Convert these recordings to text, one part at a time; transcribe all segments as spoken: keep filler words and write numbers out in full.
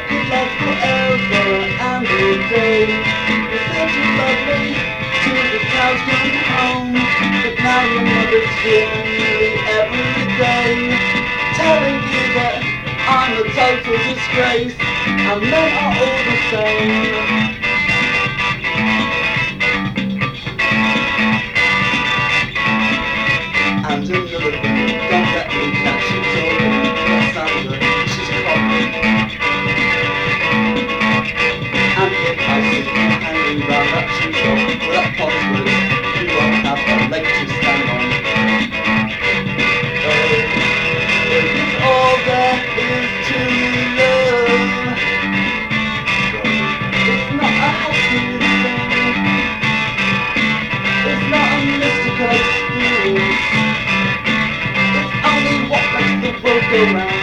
could last forever and a day. You said you loved me till the cows come home, but now your mother's here nearly every day, telling you that I'm a total disgrace, and men are all the same. And another thing, don't let me catch you talking about Sandra, she's common. And if I see you hanging round that shoe shop with that phosphorus, you won't have a leg to stand on. Oh, it is all there is to love. It's not a happy thing, it's not a mystical experience, it's only what makes the world go round.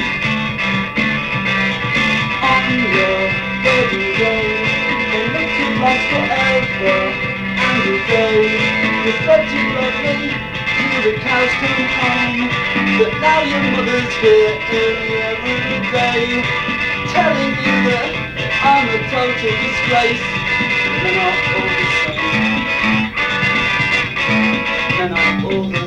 On your wedding day, they make you last forever and a day. You said you loved me till the cows come home, but now your mother's here early every day, telling you that I'm a total disgrace. Men are all the same. Men are all the